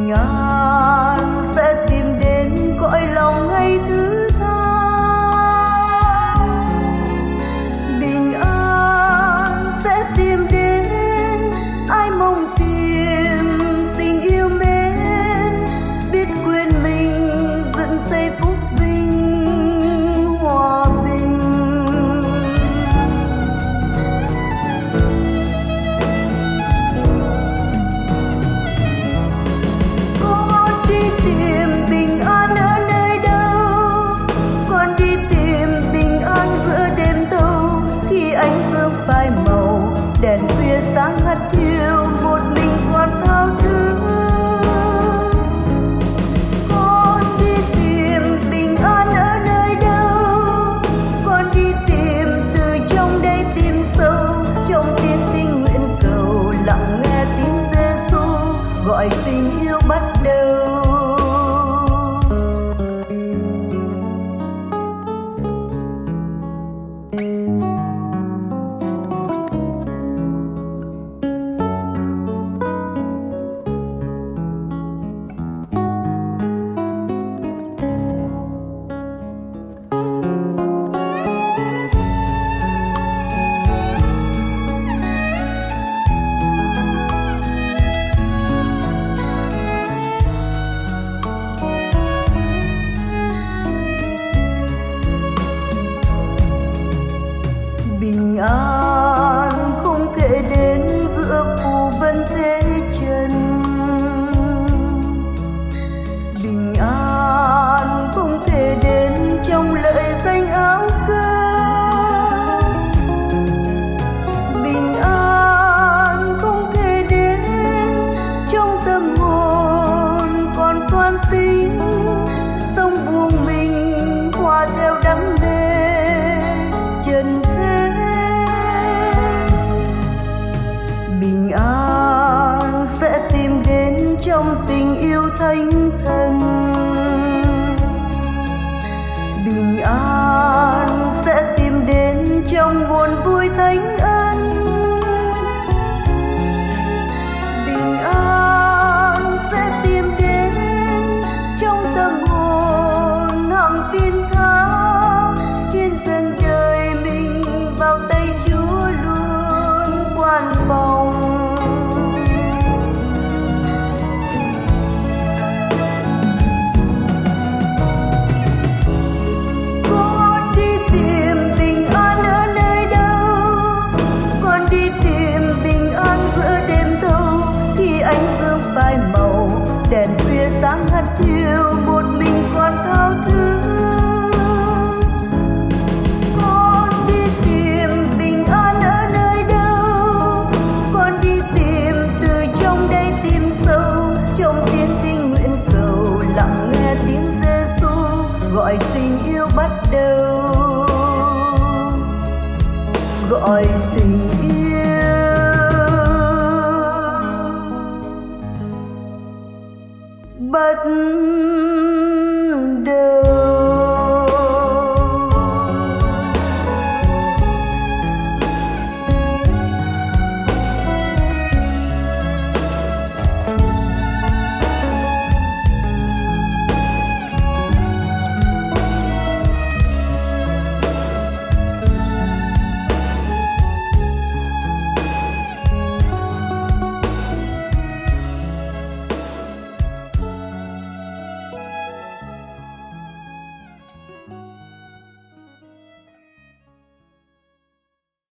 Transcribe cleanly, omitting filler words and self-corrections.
bình an sẽ tìm đến cõi lòng hay thứ tha. Bình an sẽ tìm đến ai mong tìm tình yêu mến, biết quên mình dựng xây phúc vinh hòa bình. Con đi tìm bình an ở nơi đâu, con đi tìm bình an giữa đêm thâu, khi ánh dương phai màu đèn khuya sáng hắt hiu, một mình con thao thức. Con đi tìm bình an ở nơi đâu, con đi tìm từ trong đây tìm sâu, trong tim tinh nguyện cầu lặng nghe tiếng Giêsu gọi tình yêu bắt đầu. Bình an không thể đến giữa phù vân thế trần, bình an không thể đến trong lợi danh áo cơm, bình an không thể đến trong tâm hồn còn toan tính, sống buông mình hòa theo đắm mê trần thế. Bình an sẽ tìm đến trong tình yêu thánh thần, bình an sẽ tìm đến trong nguồn vui thánh ân, bình an sẽ tìm đến trong tâm hồn hằng tin thao, hiến dâng đời mình vào tay Chúa luôn quan phòng. Con đi tìm bình an ở nơi đâu, con đi tìm bình an giữa đêm thâu, khi ánh dương phai màu đèn khuya sáng hắt hiu, một mình con thao thức. Con đi tìm bình an ở nơi đâu, con đi tìm từ trong đây tìm sâu, trong tim tinh nguyện cầu lặng nghe tiếng Giêsu gọi tình yêu bắt đầu, gọi tình yêu bắt